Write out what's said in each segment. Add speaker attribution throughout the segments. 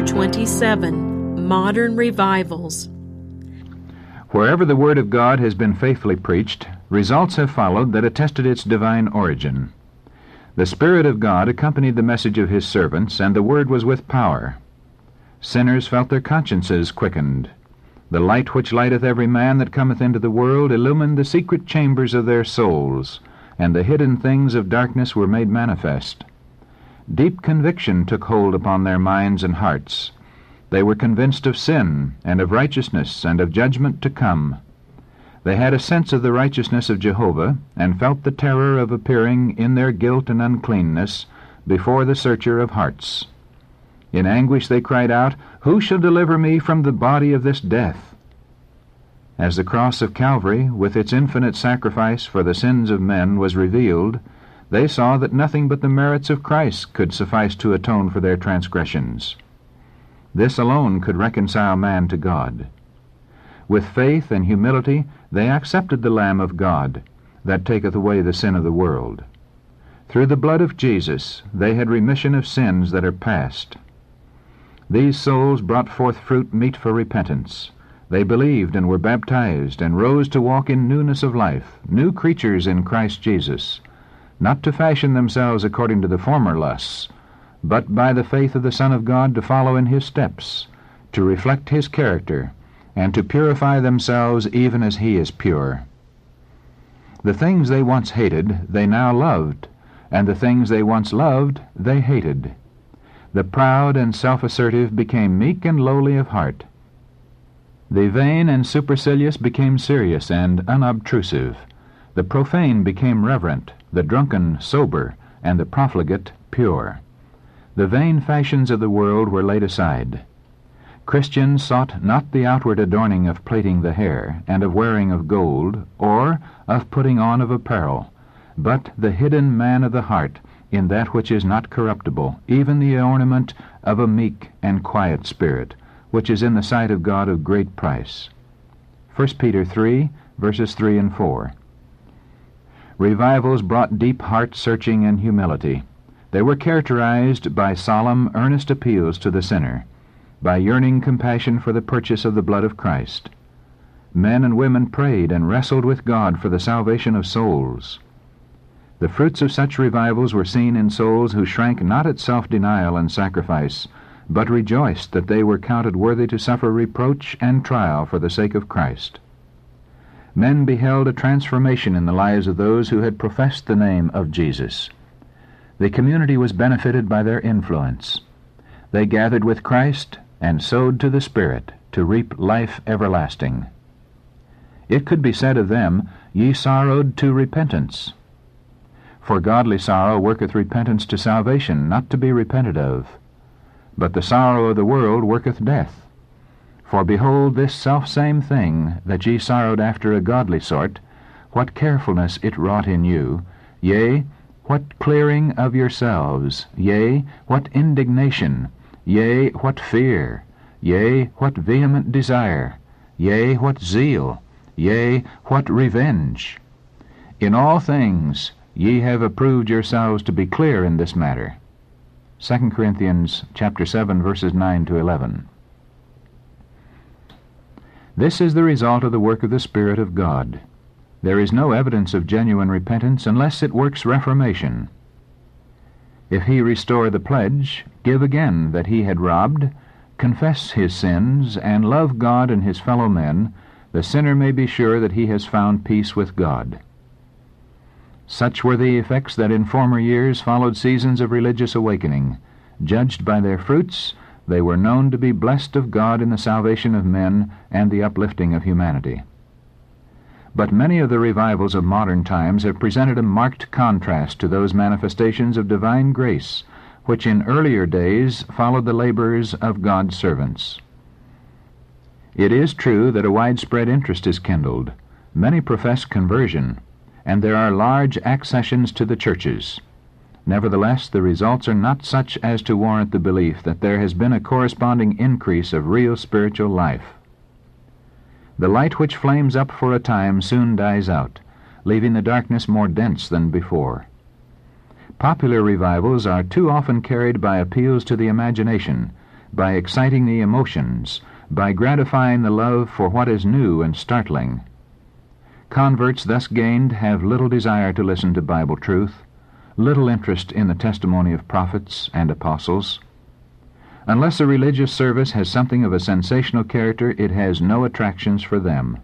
Speaker 1: 27. Modern Revivals.
Speaker 2: Wherever the Word of God has been faithfully preached, results have followed that attested its divine origin. The Spirit of God accompanied the message of His servants, and the Word was with power. Sinners felt their consciences quickened. The light which lighteth every man that cometh into the world illumined the secret chambers of their souls, and the hidden things of darkness were made manifest. Deep conviction took hold upon their minds and hearts. They were convinced of sin, and of righteousness, and of judgment to come. They had a sense of the righteousness of Jehovah, and felt the terror of appearing in their guilt and uncleanness before the Searcher of hearts. In anguish they cried out, "Who shall deliver me from the body of this death?" As the cross of Calvary, with its infinite sacrifice for the sins of men, was revealed, they saw that nothing but the merits of Christ could suffice to atone for their transgressions. This alone could reconcile man to God. With faith and humility they accepted the Lamb of God, that taketh away the sin of the world. Through the blood of Jesus they had remission of sins that are past. These souls brought forth fruit meet for repentance. They believed and were baptized, and rose to walk in newness of life, new creatures in Christ Jesus, not to fashion themselves according to the former lusts, but by the faith of the Son of God to follow in His steps, to reflect His character, and to purify themselves even as He is pure. The things they once hated they now loved, and the things they once loved they hated. The proud and self-assertive became meek and lowly of heart. The vain and supercilious became serious and unobtrusive. The profane became reverent, the drunken sober, and the profligate pure. The vain fashions of the world were laid aside. Christians sought not the outward adorning of plaiting the hair, and of wearing of gold, or of putting on of apparel, but the hidden man of the heart, in that which is not corruptible, even the ornament of a meek and quiet spirit, which is in the sight of God of great price. 1 Peter 3, verses 3 and 4. Revivals brought deep heart-searching and humility. They were characterized by solemn, earnest appeals to the sinner, by yearning compassion for the purchase of the blood of Christ. Men and women prayed and wrestled with God for the salvation of souls. The fruits of such revivals were seen in souls who shrank not at self-denial and sacrifice, but rejoiced that they were counted worthy to suffer reproach and trial for the sake of Christ. Men beheld a transformation in the lives of those who had professed the name of Jesus. The community was benefited by their influence. They gathered with Christ and sowed to the Spirit to reap life everlasting. It could be said of them, "Ye sorrowed to repentance." For godly sorrow worketh repentance to salvation, not to be repented of. But the sorrow of the world worketh death. For behold, this selfsame thing, that ye sorrowed after a godly sort, what carefulness it wrought in you, yea, what clearing of yourselves, yea, what indignation, yea, what fear, yea, what vehement desire, yea, what zeal, yea, what revenge. In all things ye have approved yourselves to be clear in this matter. 2 Corinthians chapter 7, verses 9 to 11. This is the result of the work of the Spirit of God. There is no evidence of genuine repentance unless it works reformation. If he restore the pledge, give again that he had robbed, confess his sins, and love God and his fellow men, the sinner may be sure that he has found peace with God. Such were the effects that in former years followed seasons of religious awakening. Judged by their fruits, they were known to be blessed of God in the salvation of men and the uplifting of humanity. But many of the revivals of modern times have presented a marked contrast to those manifestations of divine grace which in earlier days followed the labors of God's servants. It is true that a widespread interest is kindled. Many profess conversion, and there are large accessions to the churches. Nevertheless, the results are not such as to warrant the belief that there has been a corresponding increase of real spiritual life. The light which flames up for a time soon dies out, leaving the darkness more dense than before. Popular revivals are too often carried by appeals to the imagination, by exciting the emotions, by gratifying the love for what is new and startling. Converts thus gained have little desire to listen to Bible truth, little interest in the testimony of prophets and apostles. Unless a religious service has something of a sensational character, it has no attractions for them.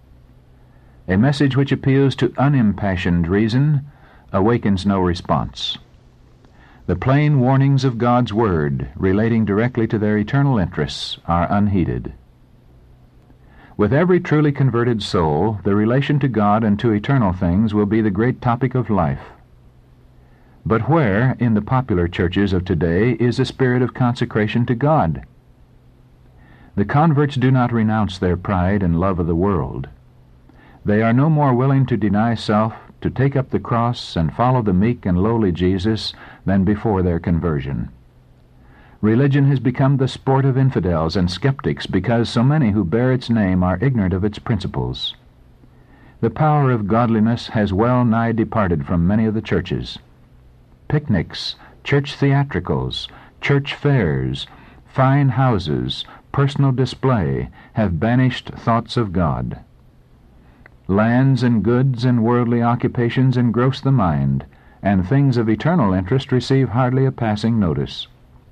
Speaker 2: A message which appeals to unimpassioned reason awakens no response. The plain warnings of God's Word, relating directly to their eternal interests, are unheeded. With every truly converted soul, the relation to God and to eternal things will be the great topic of life. But where, in the popular churches of today, is the spirit of consecration to God? The converts do not renounce their pride and love of the world. They are no more willing to deny self, to take up the cross and follow the meek and lowly Jesus than before their conversion. Religion has become the sport of infidels and skeptics because so many who bear its name are ignorant of its principles. The power of godliness has well nigh departed from many of the churches. Picnics, church theatricals, church fairs, fine houses, personal display have banished thoughts of God. Lands and goods and worldly occupations engross the mind, and things of eternal interest receive hardly a passing notice.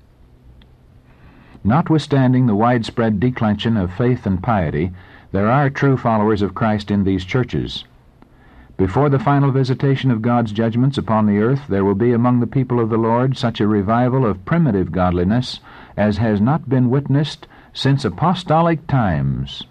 Speaker 2: Notwithstanding the widespread declension of faith and piety, there are true followers of Christ in these churches. Before the final visitation of God's judgments upon the earth, there will be among the people of the Lord such a revival of primitive godliness as has not been witnessed since apostolic times.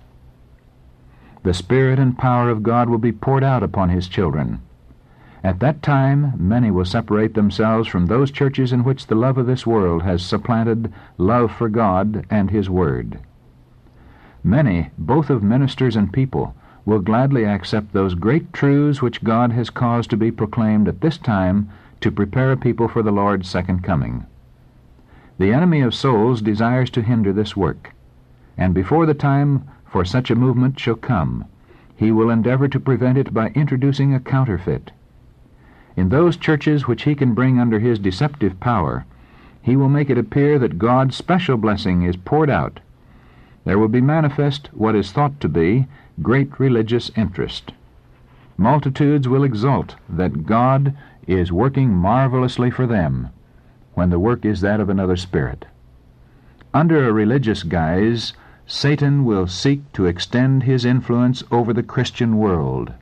Speaker 2: The Spirit and power of God will be poured out upon His children. At that time, many will separate themselves from those churches in which the love of this world has supplanted love for God and His Word. Many, both of ministers and people, will gladly accept those great truths which God has caused to be proclaimed at this time to prepare a people for the Lord's second coming. The enemy of souls desires to hinder this work, and before the time for such a movement shall come, he will endeavor to prevent it by introducing a counterfeit. In those churches which he can bring under his deceptive power, he will make it appear that God's special blessing is poured out. There will be manifest what is thought to be great religious interest. Multitudes will exult that God is working marvelously for them, when the work is that of another spirit. Under a religious guise, Satan will seek to extend his influence over the Christian world.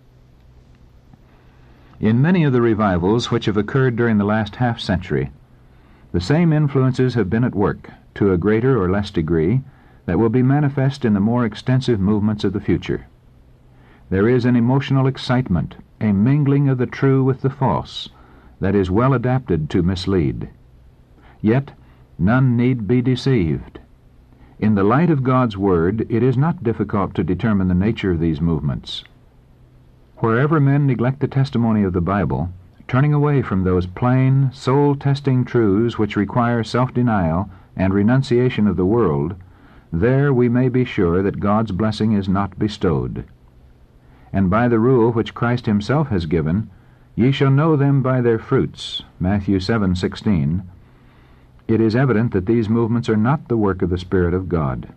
Speaker 2: In many of the revivals which have occurred during the last half-century, the same influences have been at work, to a greater or less degree, that will be manifest in the more extensive movements of the future. There is an emotional excitement, a mingling of the true with the false, that is well adapted to mislead. Yet none need be deceived. In the light of God's Word, it is not difficult to determine the nature of these movements. Wherever men neglect the testimony of the Bible, turning away from those plain, soul-testing truths which require self-denial and renunciation of the world, there we may be sure that God's blessing is not bestowed. And by the rule which Christ Himself has given, "Ye shall know them by their fruits," Matthew 7:16, it is evident that these movements are not the work of the Spirit of God.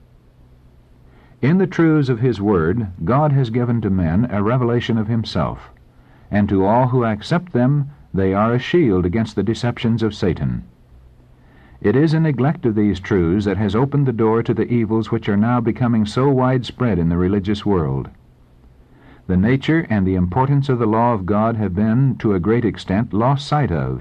Speaker 2: In the truths of His Word, God has given to men a revelation of Himself, and to all who accept them they are a shield against the deceptions of Satan. It is a neglect of these truths that has opened the door to the evils which are now becoming so widespread in the religious world. The nature and the importance of the law of God have been, to a great extent, lost sight of.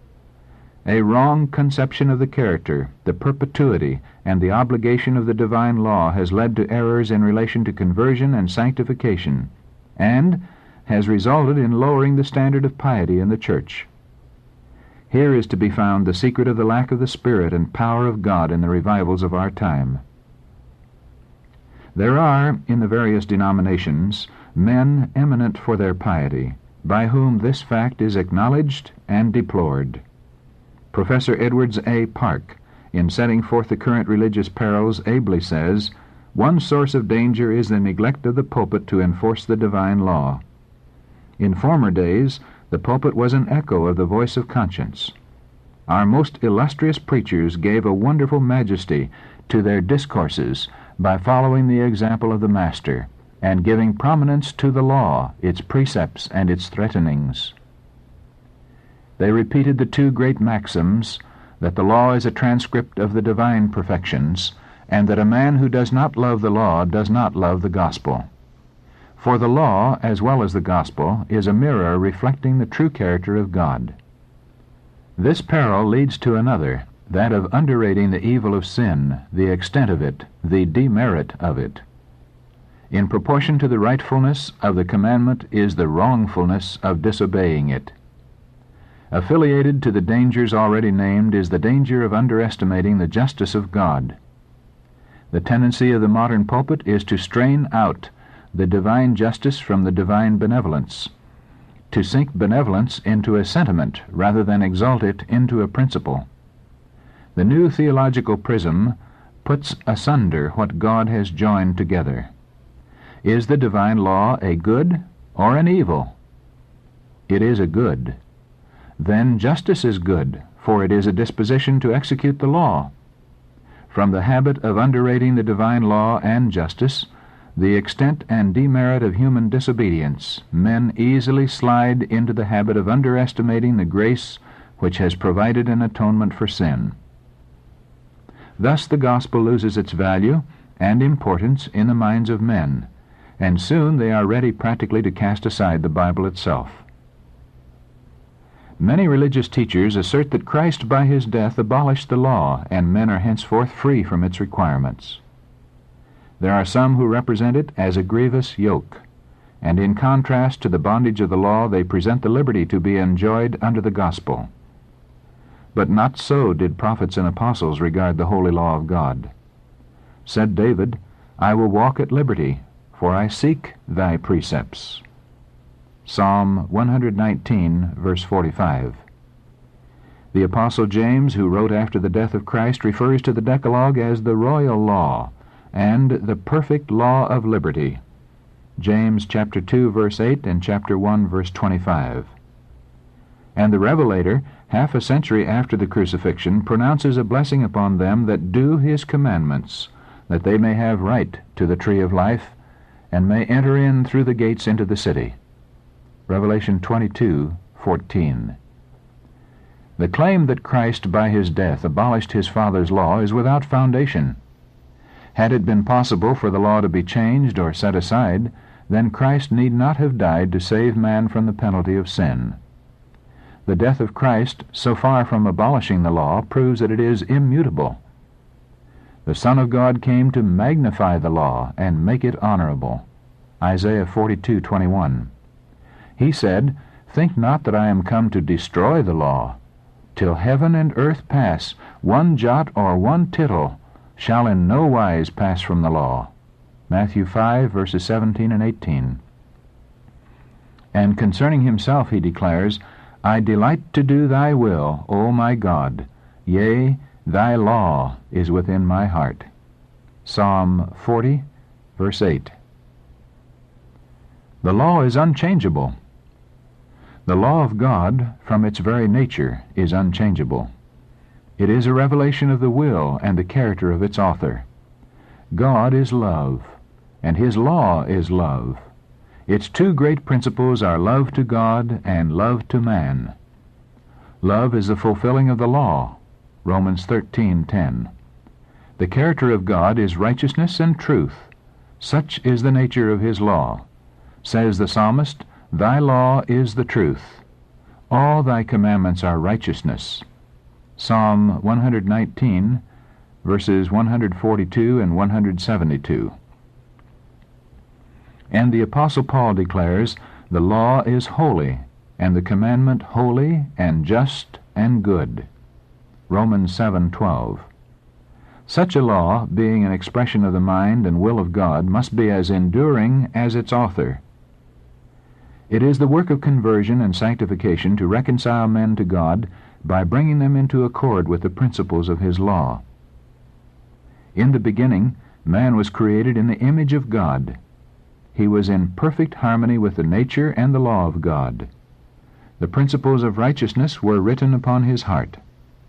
Speaker 2: A wrong conception of the character, the perpetuity, and the obligation of the divine law has led to errors in relation to conversion and sanctification, and has resulted in lowering the standard of piety in the church. Here is to be found the secret of the lack of the Spirit and power of God in the revivals of our time. There are, in the various denominations, men eminent for their piety, by whom this fact is acknowledged and deplored. Professor Edwards A. Park, in setting forth the current religious perils, ably says, "One source of danger is the neglect of the pulpit to enforce the divine law. In former days, the pulpit was an echo of the voice of conscience. Our most illustrious preachers gave a wonderful majesty to their discourses by following the example of the Master, and giving prominence to the law, its precepts, and its threatenings. They repeated the two great maxims, that the law is a transcript of the divine perfections, and that a man who does not love the law does not love the gospel. For the law, as well as the gospel, is a mirror reflecting the true character of God. This peril leads to another, that of underrating the evil of sin, the extent of it, the demerit of it. In proportion to the rightfulness of the commandment is the wrongfulness of disobeying it. Affiliated to the dangers already named is the danger of underestimating the justice of God. The tendency of the modern pulpit is to strain out the divine justice from the divine benevolence, to sink benevolence into a sentiment rather than exalt it into a principle. The new theological prism puts asunder what God has joined together. Is the divine law a good or an evil? It is a good. Then justice is good, for it is a disposition to execute the law. From the habit of underrating the divine law and justice, the extent and demerit of human disobedience, men easily slide into the habit of underestimating the grace which has provided an atonement for sin. Thus the gospel loses its value and importance in the minds of men, and soon they are ready practically to cast aside the Bible itself. Many religious teachers assert that Christ by his death abolished the law, and men are henceforth free from its requirements. There are some who represent it as a grievous yoke, and in contrast to the bondage of the law they present the liberty to be enjoyed under the gospel. But not so did prophets and apostles regard the holy law of God. Said David, "I will walk at liberty, for I seek thy precepts." Psalm 119, verse 45. The Apostle James, who wrote after the death of Christ, refers to the Decalogue as the royal law and the perfect law of liberty. James chapter 2, verse 8, and chapter 1, verse 25. And the Revelator, half a century after the crucifixion, pronounces a blessing upon them that do his commandments, that they may have right to the tree of life, and may enter in through the gates into the city. Revelation 22:14. The claim that Christ by his death abolished his Father's law is without foundation. Had it been possible for the law to be changed or set aside, then Christ need not have died to save man from the penalty of sin. The death of Christ, so far from abolishing the law, proves that it is immutable. The Son of God came to magnify the law and make it honorable. Isaiah 42:21. He said, "Think not that I am come to destroy the law. Till heaven and earth pass, one jot or one tittle shall in no wise pass from the law." Matthew 5, verses 17 and 18. And concerning himself he declares, "I delight to do thy will, O my God. Yea, thy law is within my heart." Psalm 40, verse 8. The law is unchangeable. The law of God, from its very nature, is unchangeable. It is a revelation of the will and the character of its author. God is love, and his law is love. Its two great principles are love to God and love to man. Love is the fulfilling of the law, Romans 13:10. The character of God is righteousness and truth. Such is the nature of his law. Says the psalmist, "Thy law is the truth. All thy commandments are righteousness." Psalm 119, verses 142 and 172. And the Apostle Paul declares, "The law is holy, and the commandment holy and just and good." Romans 7:12. Such a law, being an expression of the mind and will of God, must be as enduring as its author. It is the work of conversion and sanctification to reconcile men to God by bringing them into accord with the principles of his law. In the beginning, man was created in the image of God. He was in perfect harmony with the nature and the law of God. The principles of righteousness were written upon his heart.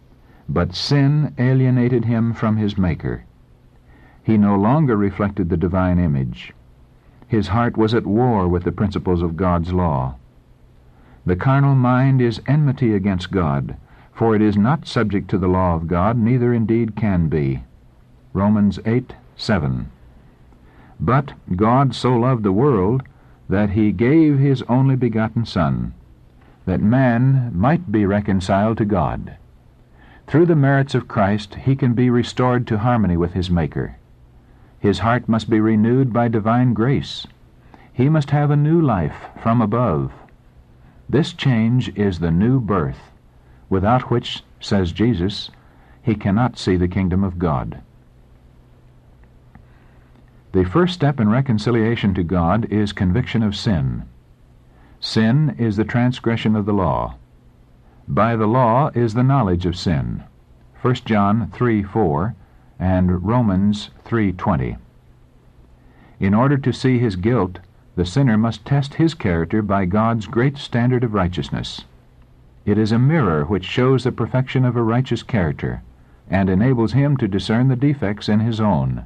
Speaker 2: but sin alienated him from his Maker. He no longer reflected the divine image. His heart was at war with the principles of God's law. The carnal mind is enmity against God, for it is not subject to the law of God, neither indeed can be. Romans 8:7. But God so loved the world that he gave his only begotten Son, that man might be reconciled to God. Through the merits of Christ he can be restored to harmony with his Maker. His heart must be renewed by divine grace. He must have a new life from above. This change is the new birth, without which, says Jesus, he cannot see the kingdom of God. The first step in reconciliation to God is conviction of sin. Sin is the transgression of the law. By the law is the knowledge of sin. 1 John 3:4 and Romans 3:20. In order to see his guilt, the sinner must test his character by God's great standard of righteousness. It is a mirror which shows the perfection of a righteous character, and enables him to discern the defects in his own.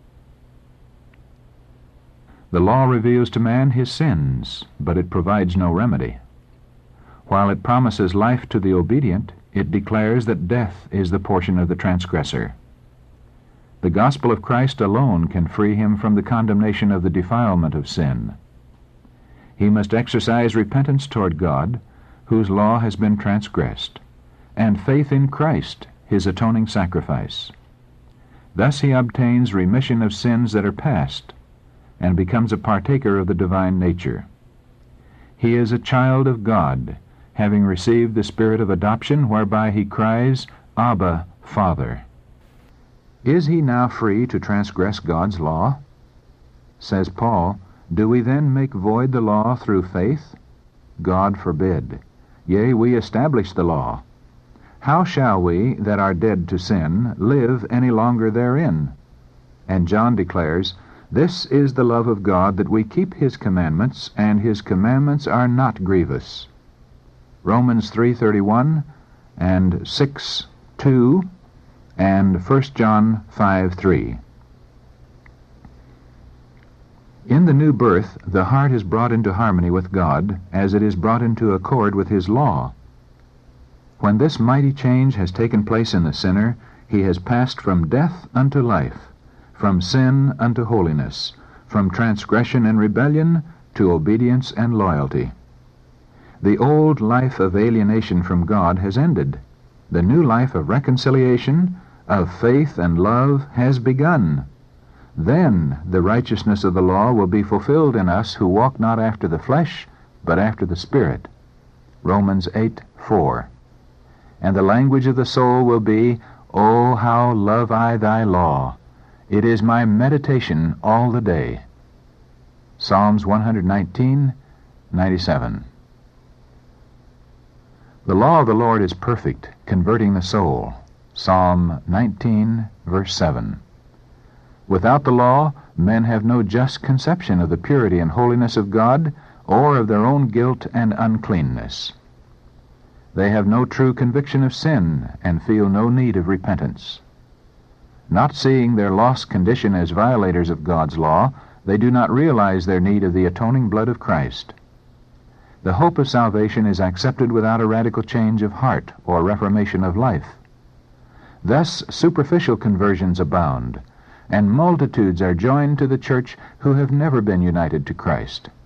Speaker 2: The law reveals to man his sins, but it provides no remedy. While it promises life to the obedient, it declares that death is the portion of the transgressor. The gospel of Christ alone can free him from the condemnation of the defilement of sin. He must exercise repentance toward God, whose law has been transgressed, and faith in Christ, his atoning sacrifice. Thus he obtains remission of sins that are past, and becomes a partaker of the divine nature. He is a child of God, having received the spirit of adoption, whereby he cries, Abba, Father. Is he now free to transgress God's law? Says Paul, do we then make void the law through faith? God forbid. Yea, we establish the law. How shall we, that are dead to sin, live any longer therein? And John declares, this is the love of God, that we keep his commandments, and his commandments are not grievous. Romans 3:31 and 6:2 and 1 John 5:3. In the new birth, the heart is brought into harmony with God, as it is brought into accord with his law. When this mighty change has taken place in the sinner, he has passed from death unto life, from sin unto holiness, from transgression and rebellion to obedience and loyalty. The old life of alienation from God has ended. The new life of reconciliation, of faith and love has begun. Then the righteousness of the law will be fulfilled in us who walk not after the flesh, but after the Spirit. Romans 8:4. And the language of the soul will be, O how love I thy law! It is my meditation all the day. Psalms 119:97. The law of the Lord is perfect, converting the soul. Psalm 19, verse 7. Without the law, men have no just conception of the purity and holiness of God, or of their own guilt and uncleanness. They have no true conviction of sin, and feel no need of repentance. Not seeing their lost condition as violators of God's law, they do not realize their need of the atoning blood of Christ. The hope of salvation is accepted without a radical change of heart or reformation of life. Thus superficial conversions abound, and multitudes are joined to the church who have never been united to Christ.